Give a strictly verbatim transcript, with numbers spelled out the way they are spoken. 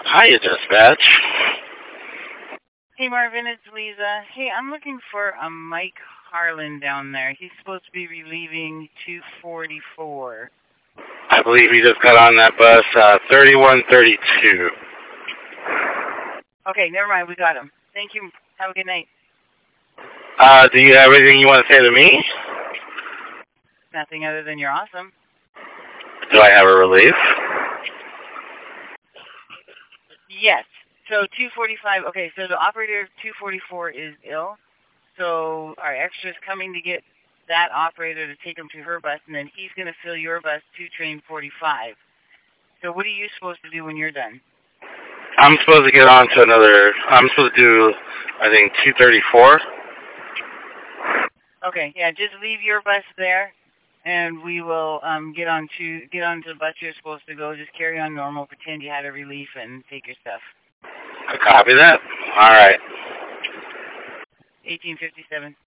Hiya, dispatch. Hey, Marvin, it's Lisa. Hey, I'm looking for a Mike Harlan down there. He's supposed to be relieving two forty-four. I believe he just got on that bus, uh, thirty-one thirty-two. Okay, never mind. We got him. Thank you. Have a good night. Uh, do you have anything you want to say to me? Nothing other than you're awesome. Do I have a relief? Yes. So two forty-five. Okay, so the operator of two forty-four is ill. So our extra's coming to get that operator to take him to her bus, and then he's going to fill your bus to train forty-five. So what are you supposed to do when you're done? I'm supposed to get on to another, I'm supposed to do, I think, two thirty-four. Okay, yeah, just leave your bus there, and we will um, get on to get on to the bus you're supposed to go. Just carry on normal, pretend you had a relief, and take your stuff. I copy that. All right. eighteen fifty-seven.